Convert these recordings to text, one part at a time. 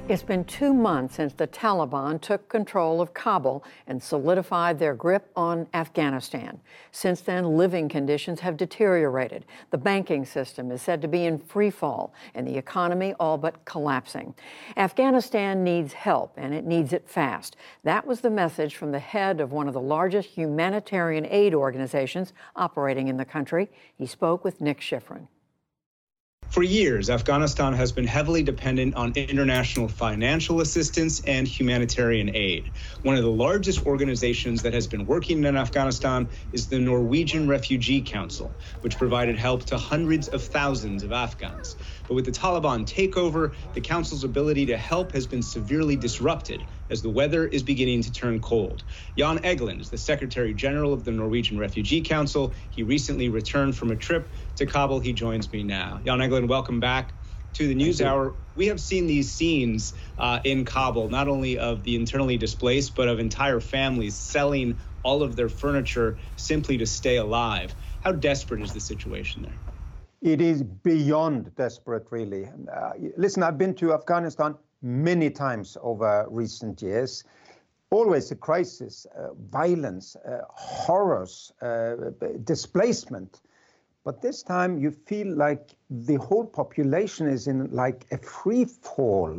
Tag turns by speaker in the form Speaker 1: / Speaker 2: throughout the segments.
Speaker 1: It's been 2 months since the Taliban took control of Kabul and solidified their grip on Afghanistan. Since then, living conditions have deteriorated. The banking system is said to be in free fall, and the economy all but collapsing. Afghanistan needs help, and it needs it fast. That was the message from the head of one of the largest humanitarian aid organizations operating in the country. He spoke with Nick Schifrin.
Speaker 2: For years, Afghanistan has been heavily dependent on international financial assistance and humanitarian aid. One of the largest organizations that has been working in Afghanistan is the Norwegian Refugee Council, which provided help to hundreds of thousands of Afghans. But with the Taliban takeover, the council's ability to help has been severely disrupted as the weather is beginning to turn cold. Jan Egeland is the Secretary General of the Norwegian Refugee Council. He recently returned from a trip to Kabul. He joins me now. Jan Egeland, welcome back to the NewsHour. We have seen these scenes in Kabul, not only of the internally displaced, but of entire families selling all of their furniture simply to stay alive. How desperate is the situation there?
Speaker 3: It is beyond desperate, really. Listen, I've been to Afghanistan many times over recent years. Always a crisis, violence, horrors, displacement. But this time you feel like the whole population is in like a free fall.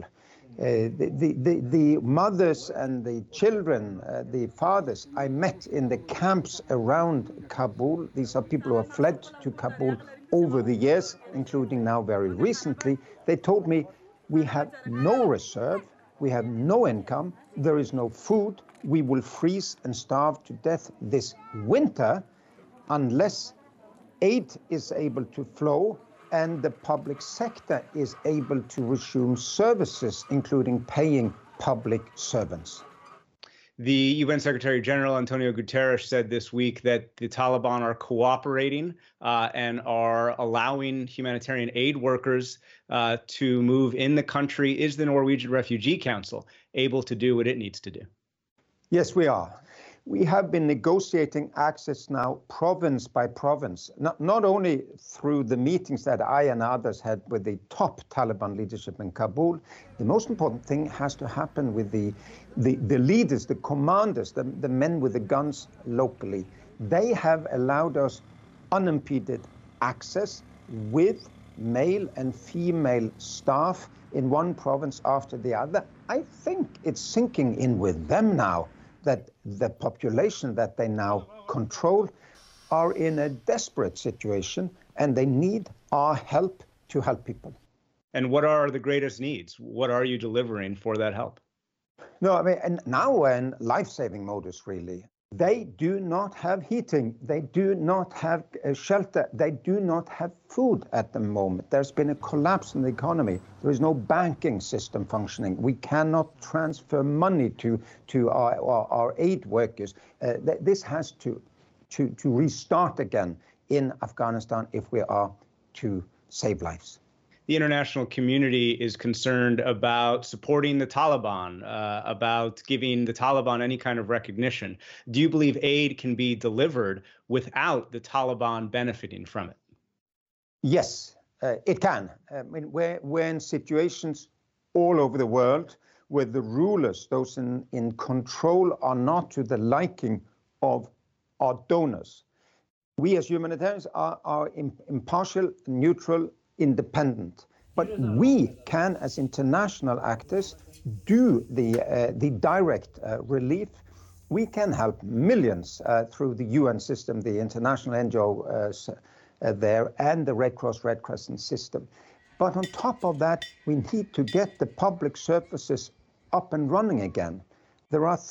Speaker 3: The mothers and the children, the fathers I met in the camps around Kabul. These are people who have fled to Kabul over the years, including now very recently. They told me, we have no reserve, we have no income, there is no food, we will freeze and starve to death this winter unless aid is able to flow and the public sector is able to resume services, including paying public servants.
Speaker 2: The UN Secretary General Antonio Guterres said this week that the Taliban are cooperating and are allowing humanitarian aid workers to move in the country. Is the Norwegian Refugee Council able to do what it needs to do?
Speaker 3: Yes, we are. We have been negotiating access now province by province, not only through the meetings that I and others had with the top Taliban leadership in Kabul. The most important thing has to happen with the leaders, the commanders, the men with the guns locally. They have allowed us unimpeded access with male and female staff in one province after the other. I think it's sinking in with them now that the population that they now control are in a desperate situation and they need our help to help people.
Speaker 2: And what are the greatest needs? What are you delivering for that help?
Speaker 3: No, I mean, and now we're in life-saving modus, really. They do not have heating. They do not have shelter. They do not have food at the moment. There's been a collapse in the economy. There is no banking system functioning. We cannot transfer money to our aid workers. This has to restart again in Afghanistan if we are to save lives.
Speaker 2: The international community is concerned about supporting the Taliban, about giving the Taliban any kind of recognition. Do you believe aid can be delivered without the Taliban benefiting from it?
Speaker 3: Yes, it can. I mean, we're in situations all over the world where the rulers, those in control, are not to the liking of our donors. We as humanitarians are impartial, neutral, independent. But we can, as international actors, do the direct relief. We can help millions through the UN system, the international NGOs there, and the Red Cross, Red Crescent system. But on top of that, we need to get the public services up and running again. There are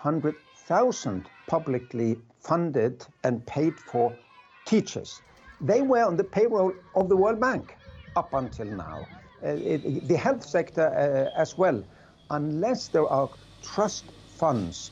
Speaker 3: 300,000 publicly funded and paid for teachers. They were on the payroll of the World Bank up until now. The health sector as well. Unless there are trust funds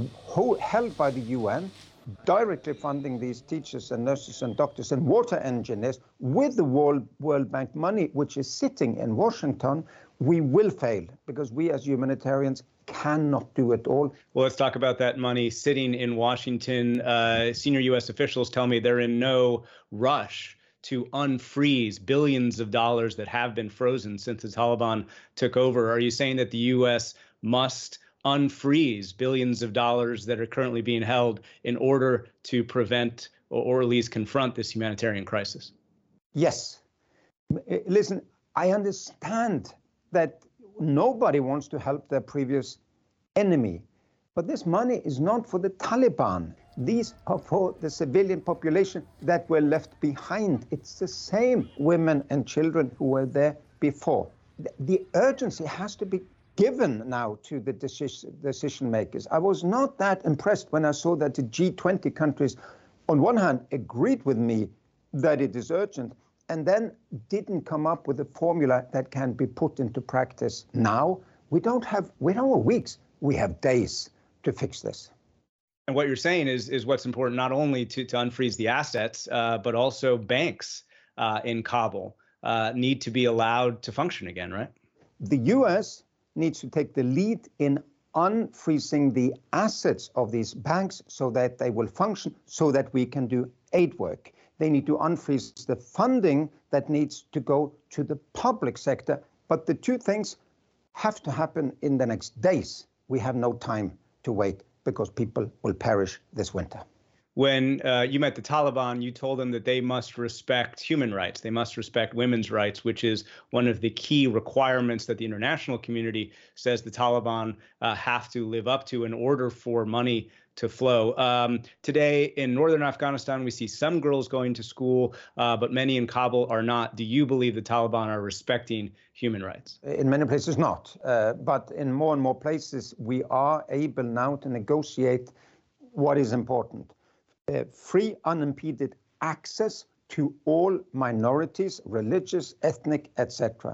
Speaker 3: held by the UN, directly funding these teachers and nurses and doctors and water engineers with the World Bank money, which is sitting in Washington, we will fail because we as humanitarians cannot do it all.
Speaker 2: Well, let's talk about that money sitting in Washington. Senior U.S. officials tell me they're in no rush to unfreeze billions of dollars that have been frozen since the Taliban took over? Are you saying that the U.S. must unfreeze billions of dollars that are currently being held in order to prevent or at least confront this humanitarian crisis?
Speaker 3: Yes. Listen, I understand that nobody wants to help their previous enemy, but this money is not for the Taliban. These are for the civilian population that were left behind. It's the same women and children who were there before. The urgency has to be given now to the decision makers. I was not that impressed when I saw that the G20 countries, on one hand, agreed with me that it is urgent, and then didn't come up with a formula that can be put into practice now. We don't have weeks, we have days to fix this.
Speaker 2: And what you're saying is what's important, not only to unfreeze the assets, but also banks in Kabul need to be allowed to function again, right?
Speaker 3: The U.S. needs to take the lead in unfreezing the assets of these banks so that they will function, so that we can do aid work. They need to unfreeze the funding that needs to go to the public sector. But the two things have to happen in the next days. We have no time to wait because people will perish this winter.
Speaker 2: When you met the Taliban, you told them that they must respect human rights. They must respect women's rights, which is one of the key requirements that the international community says the Taliban have to live up to in order for money to flow. Today in northern Afghanistan, we see some girls going to school, but many in Kabul are not. Do you believe the Taliban are respecting human rights?
Speaker 3: In many places not, but in more and more places, we are able now to negotiate what is important. Free, unimpeded access to all minorities, religious, ethnic, etc.,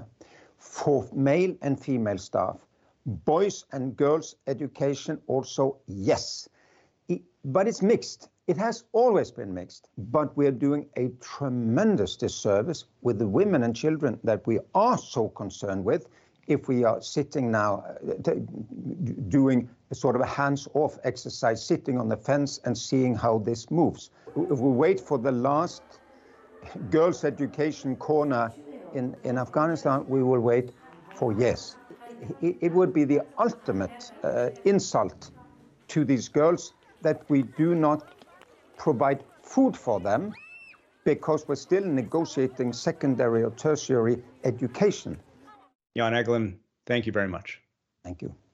Speaker 3: for male and female staff. Boys and girls education also, yes. But it's mixed. It has always been mixed. But we're doing a tremendous disservice with the women and children that we are so concerned with if we are sitting now doing a sort of a hands-off exercise, sitting on the fence and seeing how this moves. If we wait for the last girls' education corner in Afghanistan, we will wait for years. It would be the ultimate insult to these girls that we do not provide food for them because we're still negotiating secondary or tertiary education.
Speaker 2: Jan Egeland, thank you very much.
Speaker 3: Thank you.